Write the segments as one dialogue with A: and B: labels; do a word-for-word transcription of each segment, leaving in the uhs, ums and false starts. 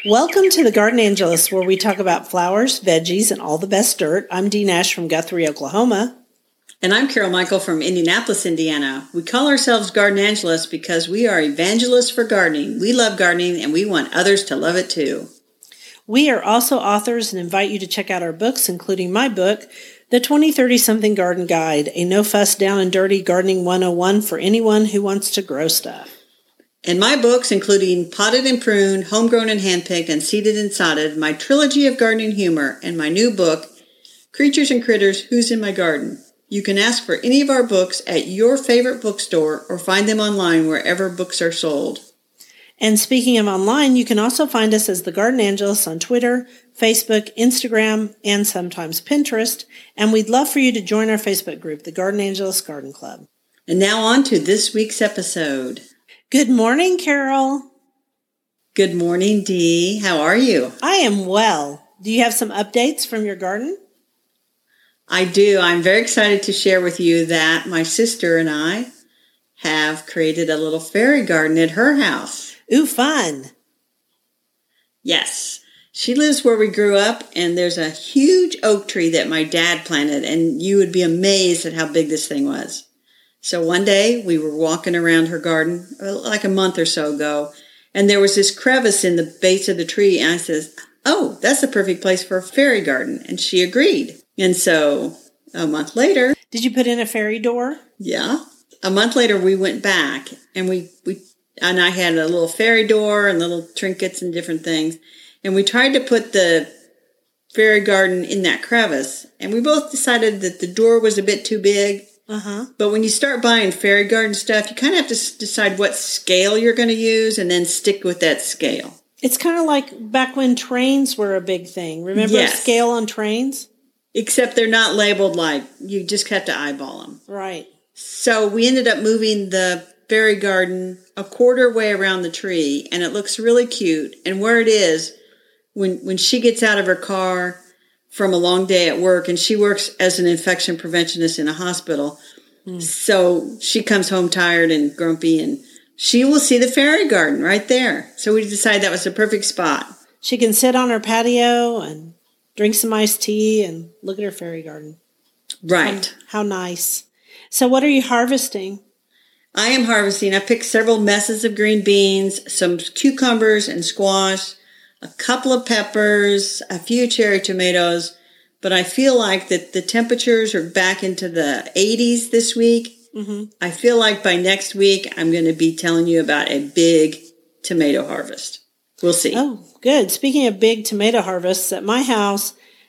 A: Welcome to the Garden Angelist, where we talk about flowers, veggies, and all the best dirt. I'm Dee Nash from Guthrie, Oklahoma.
B: And I'm Carol Michael from Indianapolis, Indiana. We call ourselves Garden Angelists because we are evangelists for gardening. We love gardening and we want others to love it too.
A: We are also authors and invite you to check out our books, including my book, The twenty thirty Something Garden Guide, a no-fuss, down and dirty gardening one oh one for anyone who wants to grow stuff.
B: And my books, including Potted and Pruned, Homegrown and Handpicked, and Seeded and Sodded, my trilogy of gardening humor, and my new book, Creatures and Critters, Who's in My Garden. You can ask for any of our books at your favorite bookstore or find them online wherever books are sold.
A: And speaking of online, you can also find us as The Garden Angelists on Twitter, Facebook, Instagram, and sometimes Pinterest. And we'd love for you to join our Facebook group, The Garden Angelists Garden Club.
B: And now on to this week's episode.
A: Good morning, Carol.
B: Good morning, Dee. How are you?
A: I am well. Do you have some updates from your garden?
B: I do. I'm very excited to share with you that my sister and I have created a little fairy garden at her house.
A: Ooh, fun.
B: Yes. She lives where we grew up, and there's a huge oak tree that my dad planted, and you would be amazed at how big this thing was. So one day we were walking around her garden like a month or so ago, and there was this crevice in the base of the tree, and I says, oh, that's the perfect place for a fairy garden. And she agreed. And so a month later...
A: Did you put in a fairy door?
B: Yeah. A month later we went back, and we, we and I had a little fairy door and little trinkets and different things, and we tried to put the fairy garden in that crevice, and we both decided that the door was a bit too big.
A: Uh-huh.
B: But when you start buying fairy garden stuff, you kind of have to decide what scale you're going to use and then stick with that scale.
A: It's kind of like back when trains were a big thing. Remember
B: yes.
A: scale on trains?
B: Except they're not labeled like, you just have to eyeball them.
A: Right.
B: So we ended up moving the fairy garden a quarter way around the tree, and it looks really cute. And where it is, when when she gets out of her car from a long day at work, and she works as an infection preventionist in a hospital. Mm. So she comes home tired and grumpy, and she will see the fairy garden right there. So we decided that was the perfect spot.
A: She can sit on her patio and drink some iced tea and look at her fairy garden.
B: Right.
A: Um, how nice. So what are you harvesting?
B: I am harvesting. I picked several messes of green beans, some cucumbers and squash, a couple of peppers, a few cherry tomatoes, but I feel like that the temperatures are back into the eighties this week. Mm-hmm. I feel like by next week, I'm going to be telling you about a big tomato harvest. We'll see.
A: Oh, good. Speaking of big tomato harvests, at my house,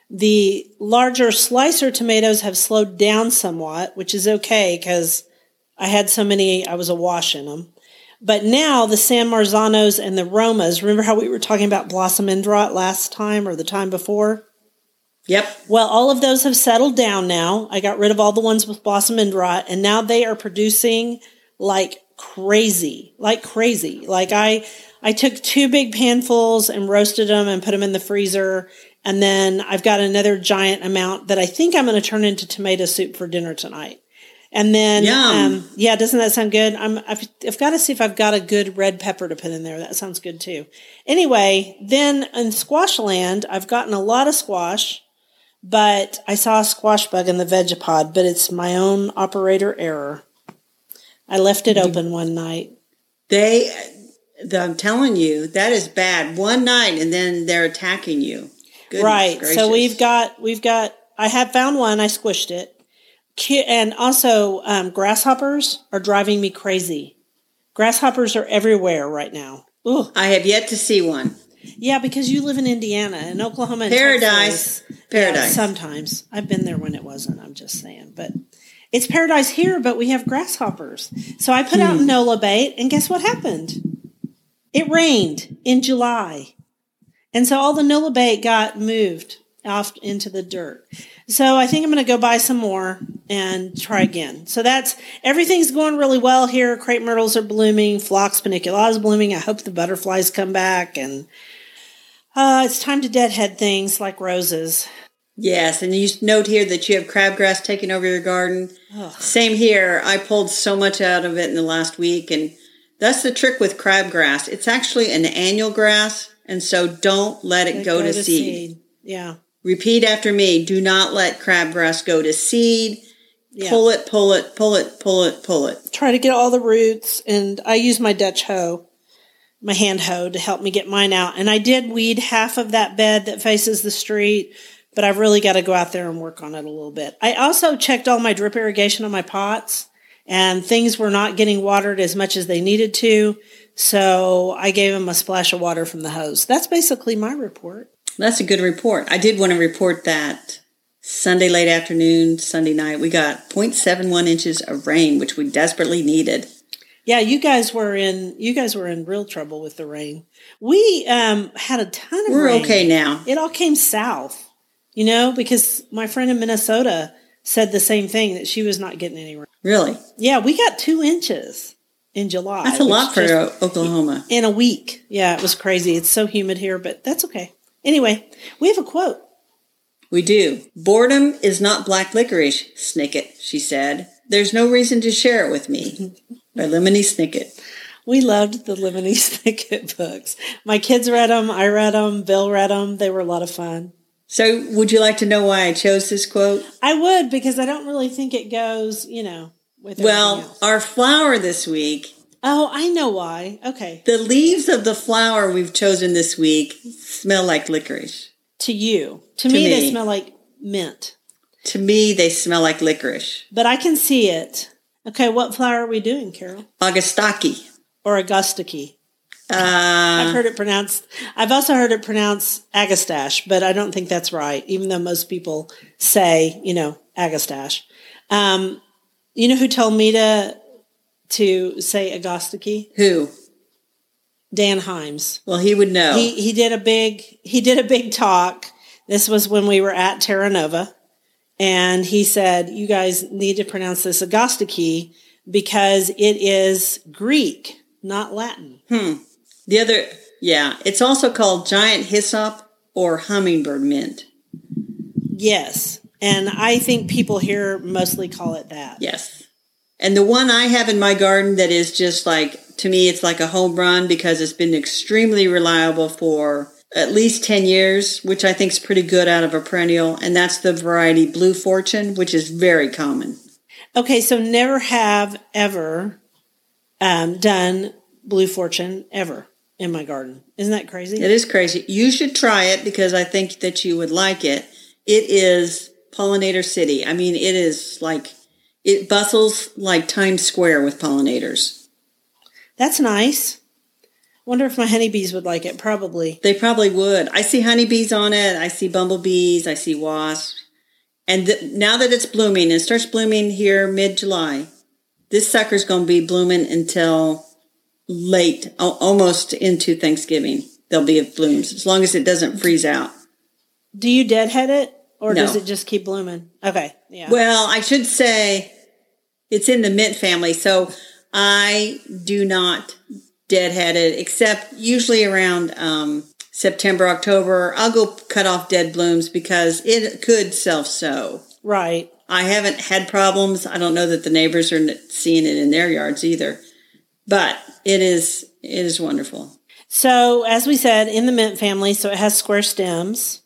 A: the larger slicer tomatoes have slowed down somewhat, which is okay because I had so many, I was awash in them. But now the San Marzanos and the Romas, remember how we were talking about blossom end rot last time or the time before?
B: Yep.
A: Well, all of those have settled down now. I got rid of all the ones with blossom end rot, and now they are producing like crazy, like crazy. Like I, I took two big panfuls and roasted them and put them in the freezer, and then I've got another giant amount that I think I'm going to turn into tomato soup for dinner tonight. And then, um, yeah, doesn't that sound good? I'm, I've, I've got to see if I've got a good red pepper to put in there. That sounds good too. Anyway, then in squash land, I've gotten a lot of squash, but I saw a squash bug in the Vegapod, but it's my own operator error. I left it open one night.
B: They, I'm telling you, that is bad. One night and then they're attacking you. Goodness
A: right.
B: gracious.
A: So we've got, we've got, I have found one. I squished it. And also, um, grasshoppers are driving me crazy. Grasshoppers are everywhere right now. Ooh.
B: I have yet to see one.
A: Yeah, because you live in Indiana and Oklahoma and
B: Paradise.
A: Texas.
B: Paradise.
A: Yeah, sometimes. I've been there when it wasn't, I'm just saying. But it's paradise here, but we have grasshoppers. So I put hmm. out Nola bait, and guess what happened? It rained in July. And so all the Nola bait got moved off into the dirt. So I think I'm going to go buy some more and try again. So that's, everything's going really well here. Crepe myrtles are blooming. Phlox paniculata is blooming. I hope the butterflies come back. And uh, it's time to deadhead things like roses.
B: Yes, and you note here that you have crabgrass taking over your garden. Ugh. Same here. I pulled so much out of it in the last week, and that's the trick with crabgrass. It's actually an annual grass, And so don't let it
A: Let
B: go,
A: go
B: to,
A: to
B: seed.
A: seed. Yeah.
B: Repeat after me. Do not let crabgrass go to seed.
A: Yeah.
B: Pull it, pull it, pull it, pull it, pull it.
A: Try to get all the roots, and I use my Dutch hoe, my hand hoe, to help me get mine out. And I did weed half of that bed that faces the street, but I've really got to go out there and work on it a little bit. I also checked all my drip irrigation on my pots, and things were not getting watered as much as they needed to, so I gave them a splash of water from the hose. That's basically my report.
B: That's a good report. I did want to report that Sunday late afternoon, Sunday night, we got zero point seven one inches of rain, which we desperately needed.
A: Yeah, you guys were in you guys were in real trouble with the rain. We um, had a ton of
B: We're
A: rain.
B: okay now.
A: It all came south, you know, because my friend in Minnesota said the same thing, that she was not getting any rain.
B: Really?
A: Yeah, we got two inches in July.
B: That's a
A: which
B: lot for
A: just-
B: Oklahoma.
A: in a week. Yeah, it was crazy. It's so humid here, but that's okay. Anyway, we have a quote.
B: We do. Boredom is not black licorice, Snicket, she said. There's no reason to share it with me. By Lemony Snicket.
A: We loved the Lemony Snicket books. My kids read them. I read them. Bill read them. They were a lot of fun.
B: So would you like to know why I chose this quote?
A: I would, because I don't really think it goes, you know, with everything
B: Well,
A: else.
B: our flower this week,
A: Oh, I know why. Okay.
B: the leaves of the flower we've chosen this week smell like licorice.
A: To you. To,
B: To
A: me,
B: me.
A: they smell like mint.
B: To me, they smell like licorice.
A: But I can see it. Okay, what flower are we doing, Carol?
B: Augustaki.
A: Or Augustaki?
B: Uh,
A: I've heard it pronounced. I've also heard it pronounced Agastache, but I don't think that's right, even though most people say, you know, Agastache. Um, you know who told me to to say Agostaki?
B: who?
A: Dan Himes.
B: Well, he would know.
A: He he did a big he did a big talk. This was when we were at Terra Nova, and he said, "You guys need to pronounce this Agostaki because it is Greek, not Latin."
B: Hmm. The other, yeah, it's also called giant hyssop or hummingbird mint.
A: Yes, and I think people here mostly call it that.
B: Yes. And the one I have in my garden that is just like, to me, it's like a home run because it's been extremely reliable for at least ten years, which I think is pretty good out of a perennial. And that's the variety Blue Fortune, which is very common.
A: Okay, so never have ever um, done Blue Fortune ever in my garden. Isn't that crazy?
B: It is crazy. You should try it because I think that you would like it. It is pollinator city. I mean, it is like, it bustles like Times Square with pollinators.
A: That's nice. Wonder if my honeybees would like it. Probably.
B: They probably would. I see honeybees on it. I see bumblebees. I see wasps. And th- now that it's blooming, it starts blooming here mid-July, this sucker's going to be blooming until late, al- almost into Thanksgiving. There'll be blooms, as long as it doesn't freeze out.
A: Do you deadhead it? Or
B: No.
A: does it just keep blooming? Okay. Yeah.
B: Well, I should say it's in the mint family, so I do not deadhead it, except usually around um, September, October. I'll go cut off dead blooms because it could self-sow.
A: Right.
B: I haven't had problems. I don't know that the neighbors are seeing it in their yards either, but it is it is wonderful.
A: So, as we said, in the mint family, so it has square stems.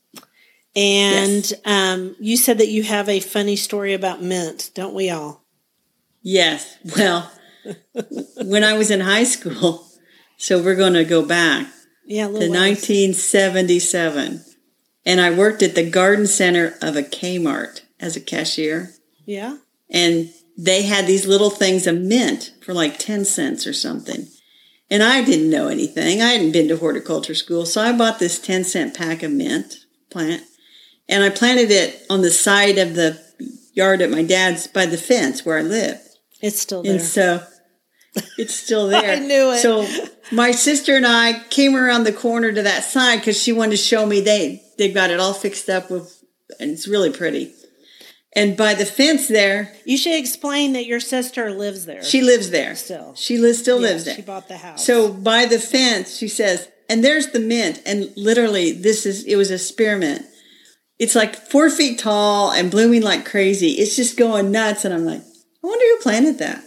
A: And
B: Yes.
A: um, you said that you have a funny story about mint, don't we all?
B: Yes. Well, when I was in high school, so we're going to go back
A: Yeah, a
B: to
A: little ways.
B: nineteen seventy-seven, and I worked at the garden center of a Kmart as a cashier,
A: Yeah.
B: and they had these little things of mint for like ten cents or something. And I didn't know anything. I hadn't been to horticulture school, so I bought this ten cent pack of mint plant, and I planted it on the side of the yard at my dad's by the fence where I lived.
A: It's still there.
B: And so it's still there.
A: I knew it.
B: So my sister and I came around the corner to that side because she wanted to show me they they got it all fixed up with, and it's really pretty. And by the fence there,
A: You should explain that your sister lives there.
B: she lives there.
A: Still.
B: She lives, still
A: Yeah,
B: lives there.
A: She bought the house.
B: So by the fence, she says, and there's the mint. And literally, this is, it was a spearmint. It's like four feet tall and blooming like crazy. It's just going nuts. And I'm like, I wonder who planted that.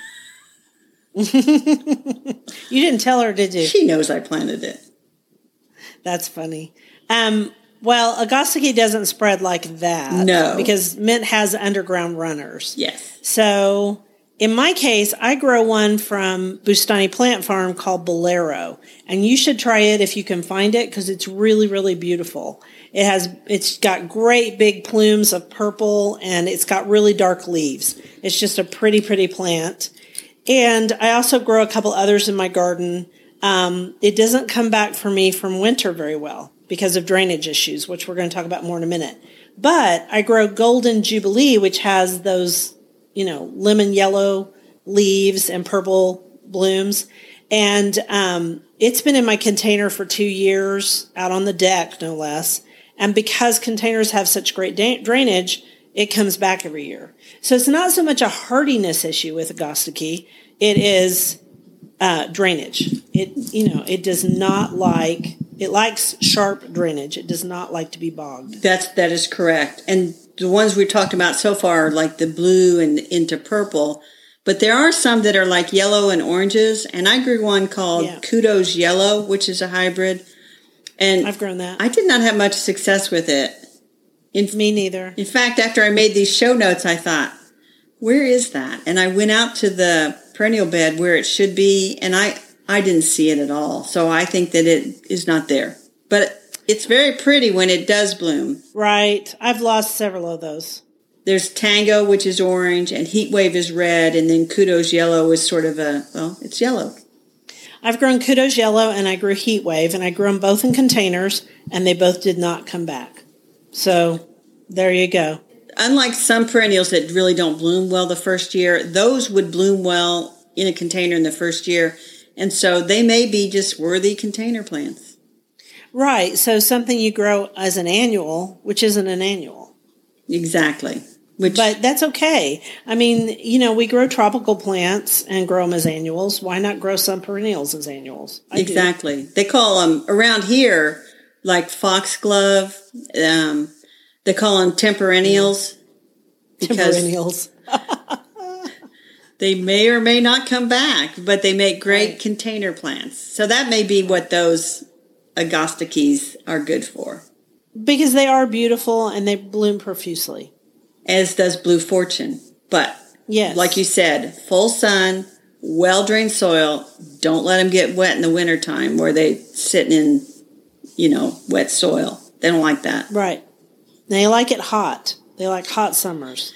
A: You didn't tell her, did you?
B: She knows I planted it.
A: That's funny. Um, well, Agostiki doesn't spread like that.
B: No.
A: Because mint has underground runners.
B: Yes.
A: So in my case, I grow one from Bustani Plant Farm called Bolero. And you should try it if you can find it because it's really, really beautiful. It has, it's got great big plumes of purple and it's got really dark leaves. It's just a pretty, pretty plant. And I also grow a couple others in my garden. Um, it doesn't come back for me from winter very well because of drainage issues, which we're going to talk about more in a minute. But I grow Golden Jubilee, which has those, you know, lemon yellow leaves and purple blooms. And um, it's been in my container for two years, out on the deck, no less. And because containers have such great da- drainage, it comes back every year. So it's not so much a hardiness issue with Agostiki. It is uh, drainage. It, you know, it does not like, it likes sharp drainage. It does not like to be bogged.
B: That's, that is correct. And the ones we talked about so far are like the blue and into purple. But there are some that are like yellow and oranges. And I grew one called yeah. Kudos Yellow, which is a hybrid. And
A: I've grown that.
B: I did not have much success with it. In,
A: Me neither.
B: In fact, after I made these show notes, I thought, where is that? And I went out to the perennial bed where it should be, and I, I didn't see it at all. So I think that it is not there. But it's very pretty when it does bloom.
A: Right. I've lost several of those.
B: There's Tango, which is orange, and Heat Wave is red, and then Kudos Yellow is sort of a, well, it's yellow.
A: I've grown Kudos Yellow and I grew Heat Wave, and I grew them both in containers, and they both did not come back. So there you go.
B: Unlike some perennials that really don't bloom well the first year, those would bloom well in a container in the first year. And so they may be just worthy container plants.
A: Right. So something you grow as an annual, which isn't an annual.
B: Exactly. Which,
A: but that's okay. I mean, you know, we grow tropical plants and grow them as annuals. Why not grow some perennials as annuals? I
B: exactly.
A: do.
B: They call them, around here, like foxglove. Um, they call them temperennials. Because
A: temperennials.
B: They may or may not come back, but they make great
A: right.
B: container plants. So that may be what those Agostikis are good for.
A: Because they are beautiful and they bloom profusely.
B: As does Blue Fortune. But,
A: yes.
B: like you said, full sun, well-drained soil. Don't let them get wet in the wintertime where they sitting in, you know, wet soil. They don't like that.
A: Right. They like it hot. They like hot summers.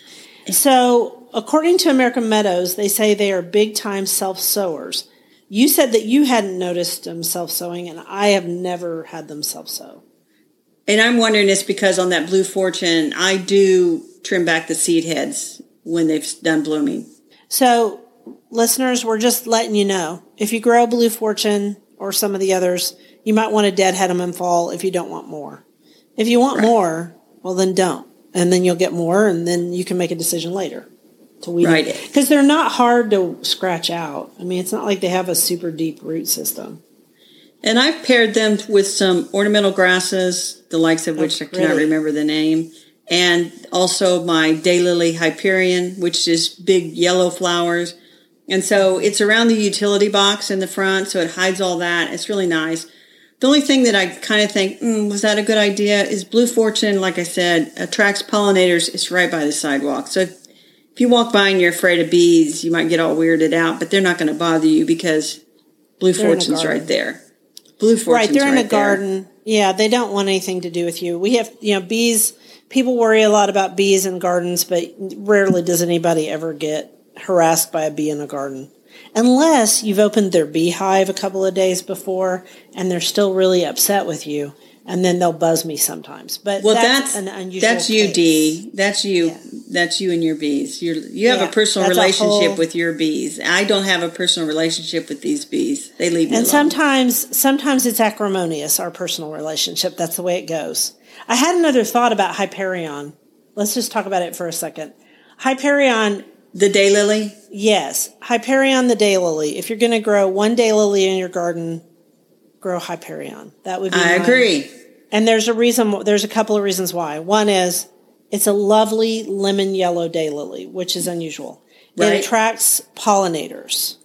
A: So, according to American Meadows, they say they are big-time self-sowers. You said that you hadn't noticed them self-sowing, and I have never had them self-sow.
B: And I'm wondering this because on that Blue Fortune, I do trim back the seed heads when they've done blooming.
A: So, listeners, we're just letting you know. If you grow Blue Fortune or some of the others, you might want to deadhead them in fall if you don't want more. If you want right. more, well, then don't. And then you'll get more, and then you can make a decision later to weed
B: right.
A: it. Because they're not hard to scratch out. I mean, it's not like they have a super deep root system.
B: And I've paired them with some ornamental grasses, the likes of which oh, I cannot really? remember the name, and also my daylily Hyperion, which is big yellow flowers. And so it's around the utility box in the front, so it hides all that. It's really nice. The only thing that I kind of think, mm, was that a good idea, is Blue Fortune, like I said, attracts pollinators. It's right by the sidewalk. So if, if you walk by and you're afraid of bees, you might get all weirded out, but they're not going to bother you because Blue they're Fortune's right there. Blue Fortune's
A: right, they're in
B: right
A: a garden.
B: There.
A: Yeah, they don't want anything to do with you. We have, you know, bees, people worry a lot about bees in gardens, but rarely does anybody ever get harassed by a bee in a garden. Unless you've opened their beehive a couple of days before and they're still really upset with you, and then they'll buzz me sometimes. But
B: well,
A: that's,
B: that's
A: an unusual
B: That's you,
A: case.
B: Dee. That's you.
A: Yeah.
B: That's you and your bees. You're, you have
A: yeah,
B: a personal relationship
A: a whole,
B: with your bees. I don't have a personal relationship with these bees. They leave me
A: and
B: alone.
A: sometimes, sometimes it's acrimonious, our personal relationship. That's the way it goes. I had another thought about Hyperion. Let's just talk about it for a second. Hyperion...
B: The daylily?
A: Yes. Hyperion the daylily. If you're going to grow one daylily in your garden, grow Hyperion. That would be
B: I
A: my,
B: agree.
A: And there's a reason, there's a couple of reasons why. One is it's a lovely lemon yellow daylily, which is unusual. It
B: right.
A: attracts pollinators.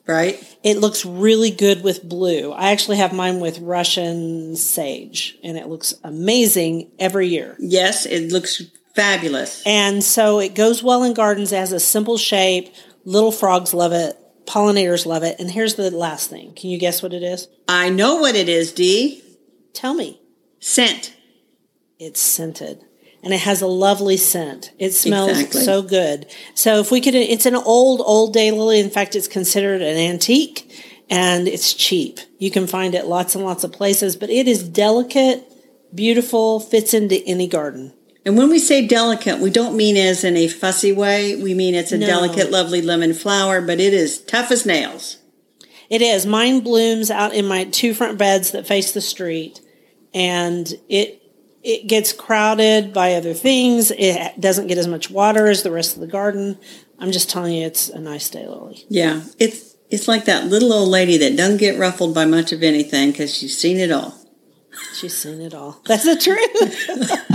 B: Right.
A: It looks really good with blue. I actually have mine with Russian sage, and it looks amazing every year.
B: Yes, it looks fabulous.
A: And so it goes well in gardens. It has a simple shape. Little frogs love it. Pollinators love it. And here's the last thing. Can you guess what it is?
B: I know what it is, Dee.
A: Tell me.
B: Scent.
A: It's scented. And it has a lovely scent. It smells
B: Exactly.
A: so good. So if we could, it's an old, old daylily. In fact, it's considered an antique, and it's cheap. You can find it lots and lots of places, but it is delicate, beautiful, fits into any garden.
B: And when we say delicate, we don't mean as in a fussy way. We mean it's a
A: No.
B: delicate, lovely lemon flower, but it is tough as nails.
A: It is. Mine blooms out in my two front beds that face the street, and it it gets crowded by other things. It doesn't get as much water as the rest of the garden. I'm just telling you, it's a nice daylily.
B: Yeah, it's it's like that little old lady that doesn't get ruffled by much of anything because she's seen it all.
A: She's seen it all. That's the truth.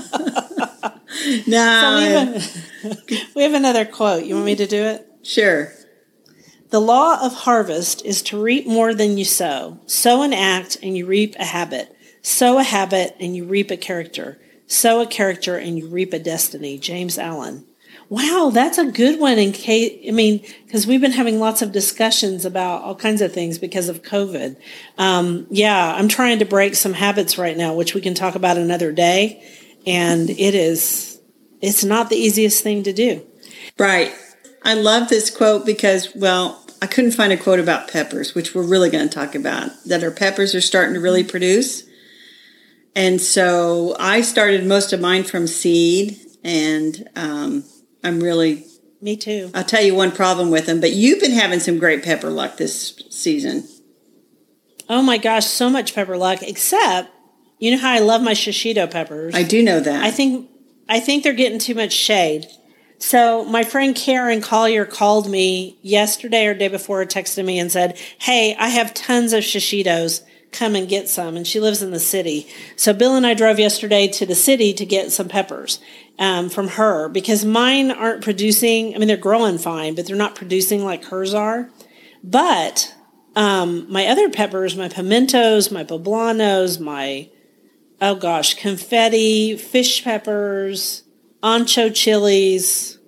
B: No,
A: So we, have, we have another quote. You want me to do it?
B: sure.
A: The law of harvest is to reap more than you sow. Sow an act and you reap a habit. Sow a habit and you reap a character. Sow a character and you reap a destiny. James Allen. Wow, that's a good one. In case, I mean, because we've been having lots of discussions about all kinds of things because of COVID. Um, yeah, I'm trying to break some habits right now, which we can talk about another day. And it is, it's not the easiest thing to do.
B: Right. I love this quote because, well, I couldn't find a quote about peppers, which we're really going to talk about, that our peppers are starting to really produce. And so I started most of mine from seed, and um, I'm really,
A: Me too.
B: I'll tell you one problem with them, but you've been having some great pepper luck this season.
A: Oh my gosh, so much pepper luck, except, you know how I love my shishito peppers?
B: I do know that.
A: I think I think they're getting too much shade. So my friend Karen Collier called me yesterday or day before, texted me and said, hey, I have tons of shishitos. Come and get some. And she lives in the city. So Bill and I drove yesterday to the city to get some peppers um, from her because mine aren't producing. I mean, they're growing fine, but they're not producing like hers are. But um, my other peppers, my pimentos, my poblanos, my, oh gosh, confetti, fish peppers, ancho chilies,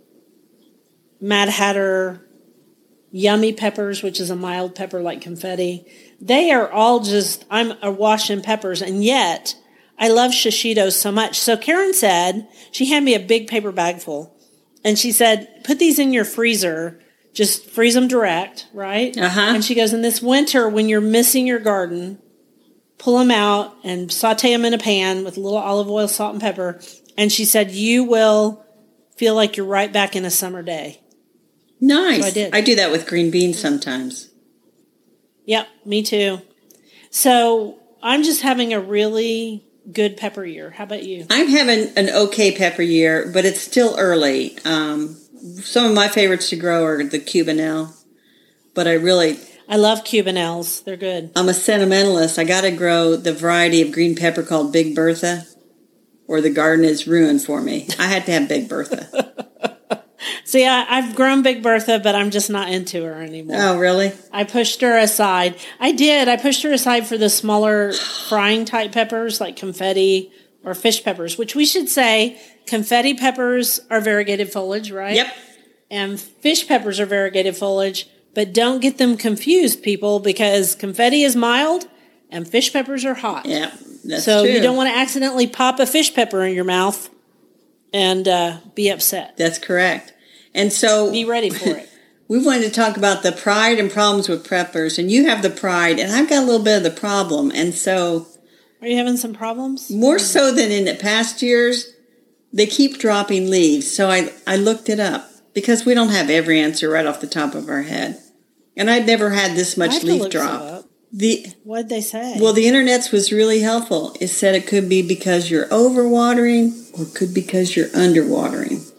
A: Mad Hatter, yummy peppers, which is a mild pepper like confetti. They are all just, I'm awash in peppers, and yet I love shishitos so much. So Karen said, she handed me a big paper bag full, and she said, put these in your freezer, just freeze them direct, right?
B: Uh-huh.
A: And she goes, in this winter, when you're missing your garden, pull them out and saute them in a pan with a little olive oil, salt, and pepper. And she said, you will feel like you're right back in a summer day.
B: Nice.
A: So I did.
B: I do that with green beans sometimes.
A: Yep, me too. So I'm just having a really good pepper year. How about you?
B: I'm having an okay pepper year, but it's still early. Um, some of my favorites to grow are the Cubanelle, but I really,
A: I love Cubanelles. They're good.
B: I'm a sentimentalist. I got to grow the variety of green pepper called Big Bertha, or the garden is ruined for me. I had to have Big Bertha.
A: See, I, I've grown Big Bertha, but I'm just not into her anymore.
B: Oh, really?
A: I pushed her aside. I did. I pushed her aside for the smaller frying type peppers like confetti or fish peppers, which we should say confetti peppers are variegated foliage, right?
B: Yep.
A: And fish peppers are variegated foliage, but don't get them confused, people, because confetti is mild and fish peppers are hot.
B: Yeah, that's
A: so
B: true.
A: you don't want to accidentally pop a fish pepper in your mouth and uh, be upset.
B: That's correct. And so
A: Be ready for it.
B: we wanted to talk about the pride and problems with preppers, and you have the pride, and I've got a little bit of the problem. And so
A: Are you having some problems?
B: more so than in the past years, they keep dropping leaves. So I, I looked it up because we don't have every answer right off the top of our head. And I'd never had this
A: I
B: much
A: have to
B: leaf
A: look
B: drop.
A: some up.
B: The
A: What'd they say?
B: Well, the internet's was really helpful. It said it could be because you're overwatering or it could be because you're underwatering.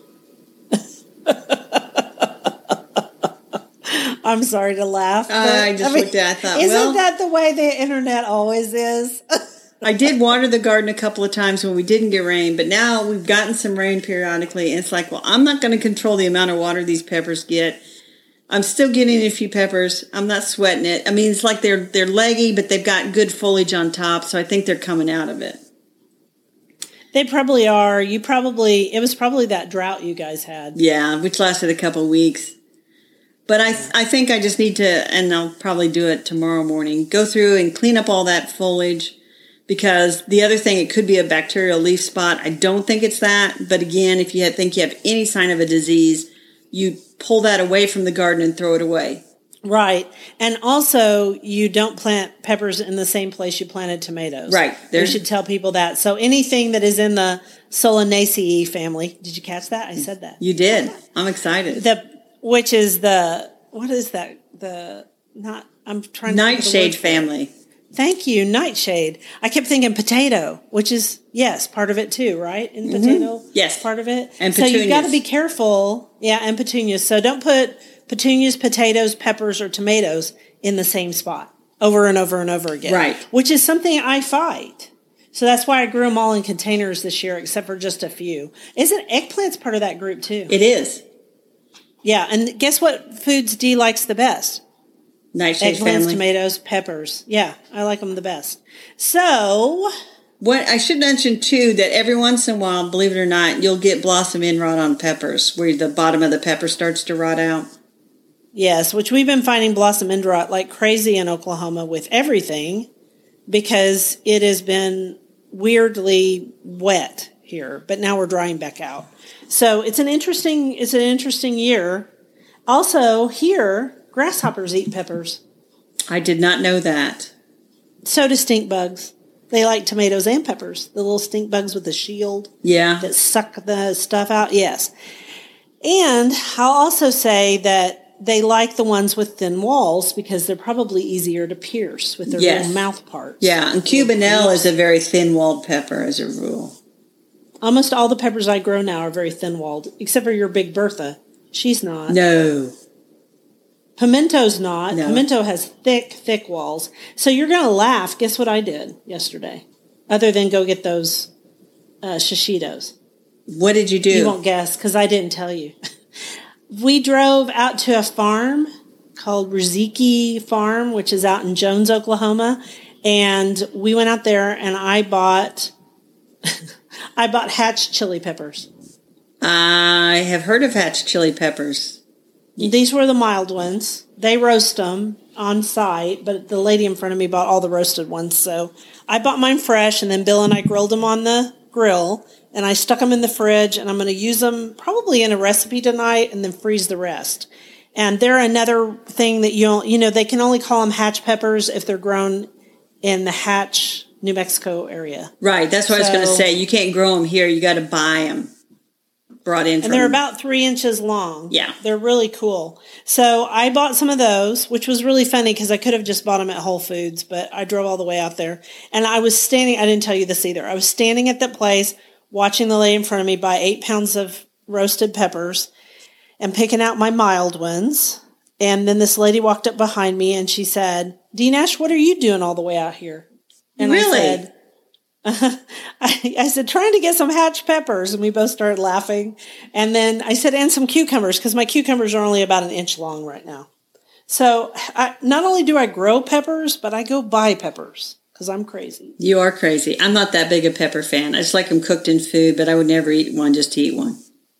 A: I'm sorry to laugh. but,
B: I just looked at it, I thought,
A: isn't
B: well-
A: that the way the internet always is?
B: I did water the garden a couple of times when we didn't get rain, but now we've gotten some rain periodically, and it's like, well, I'm not going to control the amount of water these peppers get. I'm still getting a few peppers. I'm not sweating it. I mean, it's like they're they're leggy, but they've got good foliage on top, so I think they're coming out of it.
A: They probably are. You probably, it was probably that drought you guys had.
B: Yeah, which lasted a couple of weeks. But I I think I just need to, and I'll probably do it tomorrow morning, go through and clean up all that foliage. Because the other thing, it could be a bacterial leaf spot. I don't think it's that. But again, if you think you have any sign of a disease, you pull that away from the garden and throw it away.
A: Right. And also, you don't plant peppers in the same place you planted tomatoes.
B: Right.
A: We should tell people that. So anything that is in the Solanaceae family, did you catch that? I said that.
B: You did. I'm excited.
A: The Which is the, what is that? The, not, I'm trying to
B: Nightshade family.
A: Thank you, nightshade. I kept thinking potato, which is, yes, part of it too, right? In potato?
B: Mm-hmm. Yes.
A: Part of it.
B: And
A: so
B: petunias.
A: you've got to be careful. Yeah, and petunias. So don't put petunias, potatoes, peppers, or tomatoes in the same spot over and over and over again.
B: Right.
A: Which is something I fight. So that's why I grew them all in containers this year, except for just a few. Isn't eggplant's part of that group too?
B: It is.
A: Yeah, and guess what foods Dee likes the best?
B: Nightshade
A: Eggplants,
B: family.
A: tomatoes, peppers. Yeah, I like them the best. So,
B: what I should mention too, that every once in a while, believe it or not, you'll get blossom end rot on peppers, where the bottom of the pepper starts to rot out.
A: yes, which we've been finding blossom end rot like crazy in Oklahoma with everything, because it has been weirdly wet here, but now we're drying back out. So it's an interesting, it's an interesting year. Also here, grasshoppers eat peppers.
B: I did not know that.
A: So do stink bugs. They like tomatoes and peppers. The little stink bugs with the shield.
B: Yeah.
A: That suck the stuff out. Yes. And I'll also say that they like the ones with thin walls because they're probably easier to pierce with their
B: Yes.
A: little mouth parts.
B: Yeah, and Cubanelle is a very thin-walled pepper as a rule.
A: Almost all the peppers I grow now are very thin-walled, except for your Big Bertha. She's not.
B: No.
A: Pimento's not.
B: No.
A: Pimento has thick, thick walls. So you're going to laugh. Guess what I did yesterday? Other than go get those uh, shishitos.
B: What did you do?
A: You won't guess because I didn't tell you. We drove out to a farm called Riziki Farm, which is out in Jones, Oklahoma. And we went out there and I bought, I bought hatch chili peppers.
B: I have heard of hatch chili peppers.
A: These were the mild ones. They roast them on site, but the lady in front of me bought all the roasted ones. So I bought mine fresh, and then Bill and I grilled them on the grill, and I stuck them in the fridge, and I'm going to use them probably in a recipe tonight and then freeze the rest. And they're another thing that you'll, you know, they can only call them hatch peppers if they're grown in the Hatch, New Mexico area.
B: Right, that's what so, I was going to say. You can't grow them here. You got to buy them. Brought in
A: and
B: from,
A: they're about three inches long.
B: Yeah.
A: They're really cool. So I bought some of those, which was really funny because I could have just bought them at Whole Foods, but I drove all the way out there. And I was standing, I didn't tell you this either. I was standing at that place watching the lady in front of me buy eight pounds of roasted peppers and picking out my mild ones. And then this lady walked up behind me and she said, Dee Nash, what are you doing all the way out here? And
B: really?
A: I said, Uh, I, I said, trying to get some hatch peppers. And we both started laughing. And then I said, and some cucumbers, because my cucumbers are only about an inch long right now. So I, not only do I grow peppers, but I go buy peppers because I'm crazy.
B: You are crazy. I'm not that big a pepper fan. I just like them cooked in food, but I would never eat one just to eat one.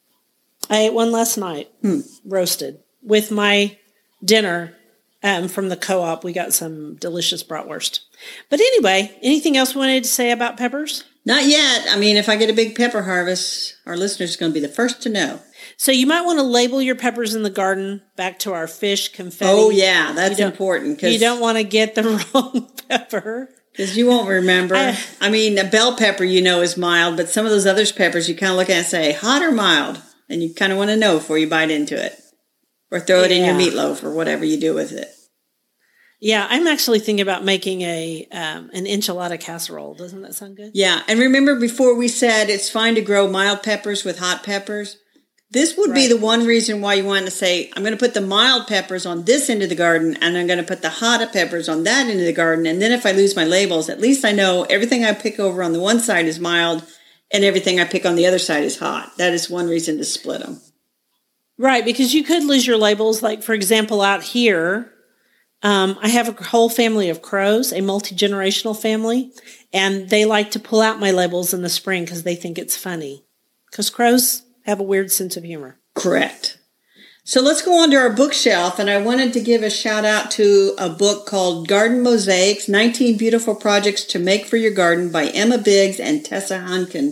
A: I ate one last night,
B: hmm.
A: roasted, with my dinner um, from the co-op. We got some delicious bratwurst. But anyway, anything else we wanted to say about peppers?
B: Not yet. I mean, if I get a big pepper harvest, our listeners are going to be the first to know.
A: So you might want to label your peppers in the garden back to our fish confetti.
B: Oh, yeah. That's important.
A: Cause you don't want to get the wrong pepper.
B: Because you won't remember. I, I mean, a bell pepper, you know, is mild, but some of those other peppers you kind of look at and say, hot or mild? And you kind of want to know before you bite into it. Or throw it yeah. in your meatloaf or whatever you do with it.
A: Yeah, I'm actually thinking about making a um, an enchilada casserole. Doesn't that sound good?
B: Yeah, and remember before we said it's fine to grow mild peppers with hot peppers? This would right. be the one reason why you want to say, I'm going to put the mild peppers on this end of the garden, and I'm going to put the hot peppers on that end of the garden, and then if I lose my labels, at least I know everything I pick over on the one side is mild, and everything I pick on the other side is hot. That is one reason to split them.
A: Right, because you could lose your labels. Like, for example, out here, um, I have a whole family of crows, a multi-generational family, and they like to pull out my labels in the spring because they think it's funny. Because crows have a weird sense of humor.
B: Correct. So let's go on to our bookshelf, and I wanted to give a shout out to a book called Garden Mosaics, nineteen Beautiful Projects to Make for Your Garden by Emma Biggs and Tessa Hunkin.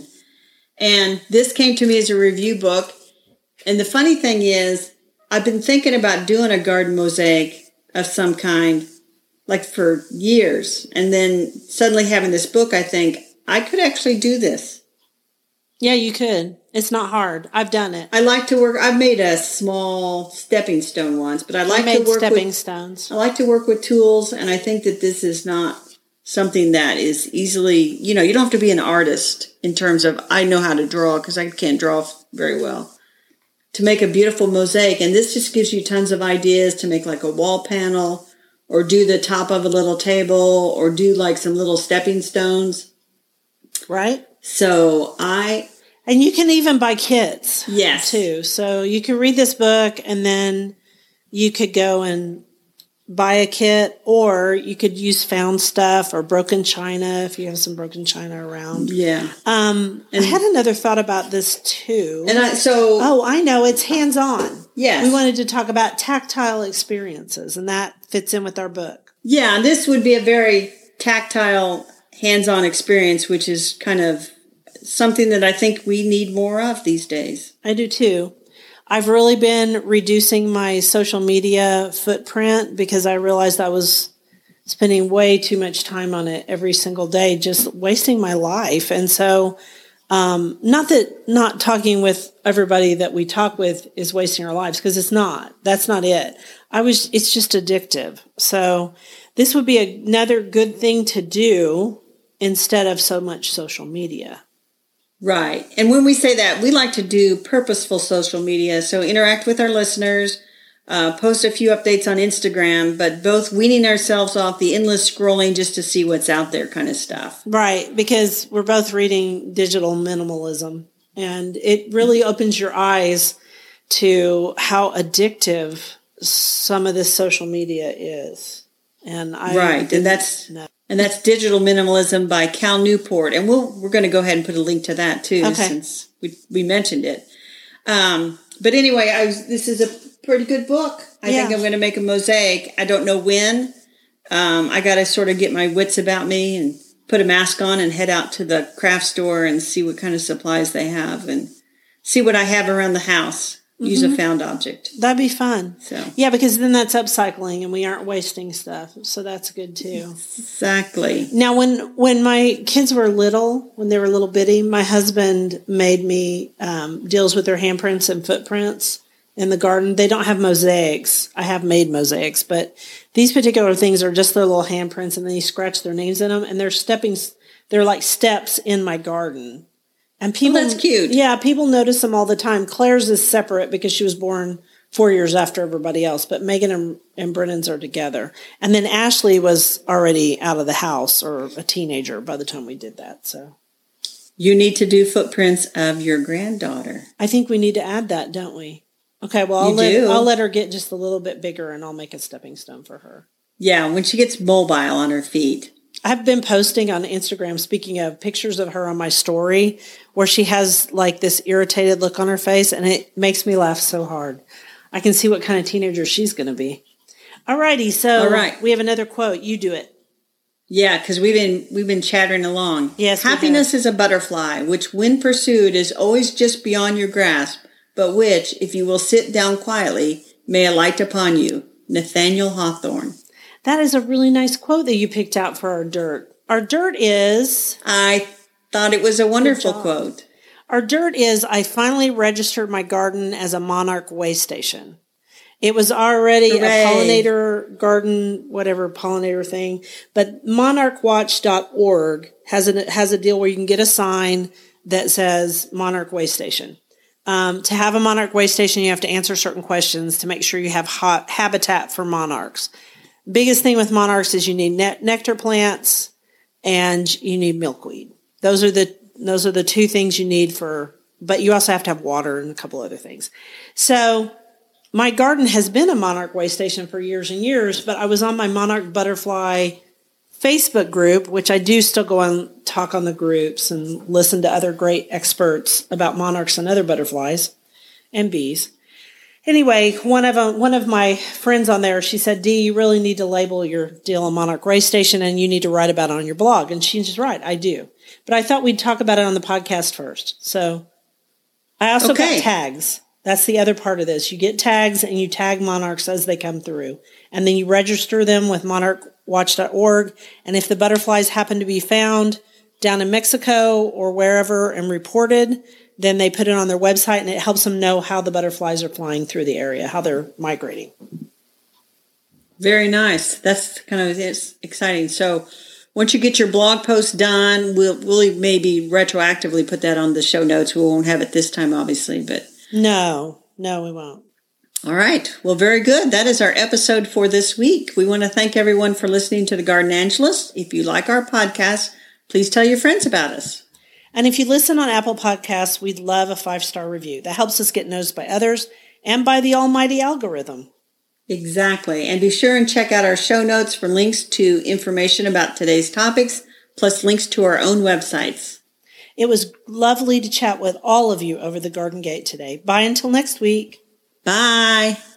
B: And this came to me as a review book. And the funny thing is, I've been thinking about doing a garden mosaic of some kind, like for years. And then suddenly having this book, I think, I could actually do this.
A: Yeah, you could. It's not hard. I've done it.
B: I like to work. I've made a small stepping stone once, but I like
A: I made
B: to work
A: stepping
B: with,
A: stones.
B: I like to work with tools, and I think that this is not something that is easily, you know, you don't have to be an artist in terms of I know how to draw because I can't draw very well. To make a beautiful mosaic, and this just gives you tons of ideas to make like a wall panel or do the top of a little table or do like some little stepping stones.
A: Right?
B: So I...
A: And you can even buy kits.
B: Yes.
A: Too. So you can read this book and then you could go and buy a kit, or you could use found stuff or broken china if you have some broken china around.
B: Yeah.
A: Um, and I had another thought about this too.
B: And I, so...
A: Oh, I know. It's hands-on.
B: Yes.
A: We wanted to talk about tactile experiences, and that fits in with our book.
B: Yeah, and this would be a very tactile, hands-on experience, which is kind of something that I think we need more of these days.
A: I do too. I've really been reducing my social media footprint because I realized I was spending way too much time on it every single day, just wasting my life. And so, um, not that not talking with everybody that we talk with is wasting our lives, because it's not. That's not it. I was, it's just addictive. So this would be another good thing to do instead of so much social media.
B: Right. And when we say that, we like to do purposeful social media. So interact with our listeners, uh, post a few updates on Instagram, but both weaning ourselves off the endless scrolling just to see what's out there kind of stuff.
A: Right. Because we're both reading Digital Minimalism, and it really opens your eyes to how addictive some of this social media is. And I
B: Right. And that's...
A: know.
B: And that's Digital Minimalism by Cal Newport. And we'll, we're going to go ahead and put a link to that, too,
A: okay.
B: since we, we mentioned it. Um, but anyway, I was, this is a pretty good book. I
A: yeah.
B: think I'm going to make a mosaic. I don't know when. Um, I got to sort of get my wits about me and put a mask on and head out to the craft store and see what kind of supplies they have and see what I have around the house. Use mm-hmm. a found object.
A: That'd be fun.
B: So
A: yeah, because then that's upcycling and we aren't wasting stuff. So that's good too.
B: Exactly.
A: Now, when when my kids were little, when they were little bitty, my husband made me um, deals with their handprints and footprints in the garden. They don't have mosaics. I have made mosaics, but these particular things are just their little handprints, and then you scratch their names in them, and they're stepping. They're like steps in my garden. And people,
B: oh, that's cute.
A: Yeah, people notice them all the time. Claire's is separate because she was born four years after everybody else, but Megan and, and Brennan's are together. And then Ashley was already out of the house or a teenager by the time we did that. So
B: you need to do footprints of your granddaughter.
A: I think we need to add that, don't we? Okay, well, I'll, let, I'll let her get just a little bit bigger, and I'll make a stepping stone for her.
B: Yeah, when she gets mobile on her feet.
A: I've been posting on Instagram, speaking of, pictures of her on my story where she has like this irritated look on her face, and it makes me laugh so hard. I can see what kind of teenager she's going to be. All righty. So
B: All right.
A: We have another quote. You do it.
B: Yeah, because we've been, we've been chattering along.
A: Yes.
B: Happiness is a butterfly, which when pursued is always just beyond your grasp, but which, if you will sit down quietly, may alight upon you. Nathaniel Hawthorne.
A: That is a really nice quote that you picked out for our dirt. Our dirt is...
B: I thought it was a wonderful quote.
A: Our dirt is, I finally registered my garden as a Monarch way station. It was already
B: Hooray.
A: a pollinator garden, whatever pollinator thing, but monarch watch dot org has a, has a deal where you can get a sign that says Monarch way station. Um, to have a Monarch way station, you have to answer certain questions to make sure you have hot habitat for monarchs. Biggest thing with monarchs is you need ne- nectar plants and you need milkweed. Those are the those are the two things you need for but you also have to have water and a couple other things. So my garden has been a monarch way station for years and years, but I was on my monarch butterfly Facebook group, which I do still go and talk on the groups and listen to other great experts about monarchs and other butterflies and bees. Anyway, one of them, one of my friends on there, she said, Dee, you really need to label your deal on Monarch Way Station and you need to write about it on your blog. And she's just right, I do. But I thought we'd talk about it on the podcast first. So I also
B: okay.
A: got tags. That's the other part of this. You get tags and you tag monarchs as they come through. And then you register them with monarch watch dot org. And if the butterflies happen to be found down in Mexico or wherever and reported, then they put it on their website and it helps them know how the butterflies are flying through the area, how they're migrating.
B: Very nice. That's kind of it's exciting. So once you get your blog post done, we'll, we'll maybe retroactively put that on the show notes. We won't have it this time, obviously, but...
A: No, no, we won't.
B: All right. Well, very good. That is our episode for this week. We want to thank everyone for listening to the Garden Angelist. If you like our podcast, please tell your friends about us.
A: And if you listen on Apple Podcasts, we'd love a five-star review. That helps us get noticed by others and by the almighty algorithm.
B: Exactly. And be sure and check out our show notes for links to information about today's topics, plus links to our own websites.
A: It was lovely to chat with all of you over the Garden Gate today. Bye until next week.
B: Bye.